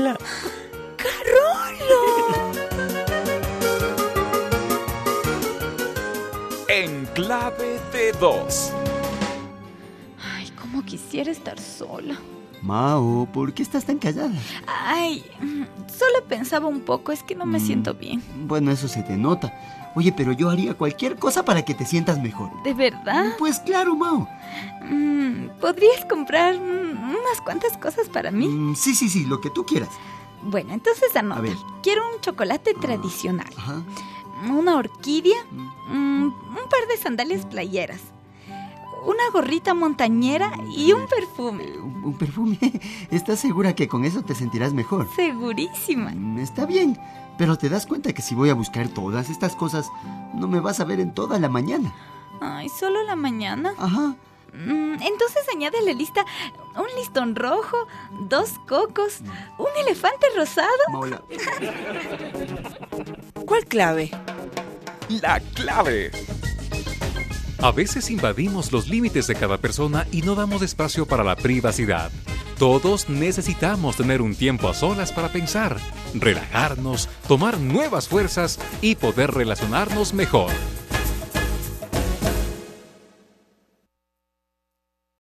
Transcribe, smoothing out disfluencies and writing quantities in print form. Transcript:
Hola. ¡Carolo! En clave de dos. Ay, cómo quisiera estar sola. Mao, ¿por qué estás tan callada? Ay, solo pensaba un poco, es que no me siento bien. Bueno, eso se te nota. Oye, pero yo haría cualquier cosa para que te sientas mejor. ¿De verdad? Pues claro, Mao. ¿Podrías comprar unas cuantas cosas para mí? Sí, lo que tú quieras. Bueno, entonces anota. A ver. Quiero un chocolate tradicional, Ajá. una orquídea, un par de sandalias playeras, una gorrita montañera y un perfume. ¿Un perfume? ¿Estás segura que con eso te sentirás mejor? Segurísima. Está bien, pero te das cuenta que si voy a buscar todas estas cosas, no me vas a ver en toda la mañana. Ay, ¿solo la mañana? Ajá. Entonces añade a la lista un listón rojo, 2 cocos, un elefante rosado. Maula. ¿Cuál clave? La clave. A veces invadimos los límites de cada persona y no damos espacio para la privacidad. Todos necesitamos tener un tiempo a solas para pensar, relajarnos, tomar nuevas fuerzas y poder relacionarnos mejor.